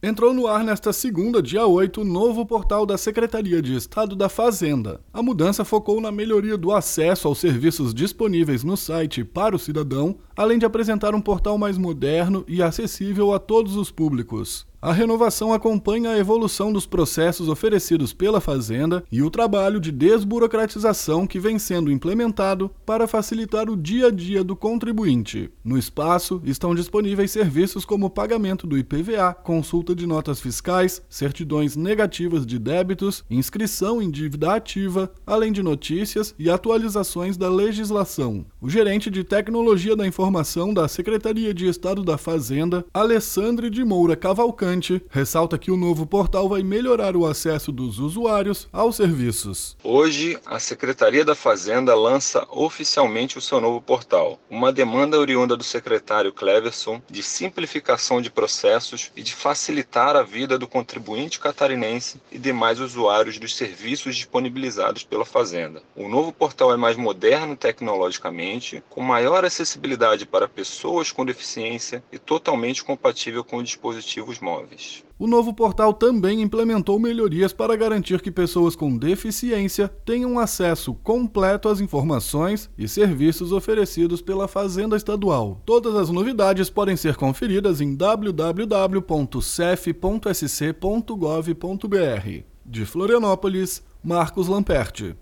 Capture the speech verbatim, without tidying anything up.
Entrou no ar nesta segunda, dia oito, o novo portal da Secretaria de Estado da Fazenda. A mudança focou na melhoria do acesso aos serviços disponíveis no site para o cidadão, além de apresentar um portal mais moderno e acessível a todos os públicos. A renovação acompanha a evolução dos processos oferecidos pela Fazenda e o trabalho de desburocratização que vem sendo implementado para facilitar o dia a dia do contribuinte. No espaço, estão disponíveis serviços como pagamento do I P V A, consulta de notas fiscais, certidões negativas de débitos, inscrição em dívida ativa, além de notícias e atualizações da legislação. O gerente de Tecnologia da Informação da Secretaria de Estado da Fazenda, Alessandre de Moura Cavalcante, ressalta que o novo portal vai melhorar o acesso dos usuários aos serviços. Hoje, a Secretaria da Fazenda lança oficialmente o seu novo portal, uma demanda oriunda do secretário Cleverson de simplificação de processos e de facilitar a vida do contribuinte catarinense e demais usuários dos serviços disponibilizados pela Fazenda. O novo portal é mais moderno tecnologicamente, com maior acessibilidade para pessoas com deficiência e totalmente compatível com dispositivos móveis. O novo portal também implementou melhorias para garantir que pessoas com deficiência tenham acesso completo às informações e serviços oferecidos pela Fazenda Estadual. Todas as novidades podem ser conferidas em w w w ponto cef ponto s c ponto gov ponto b r. De Florianópolis, Marcos Lamperti.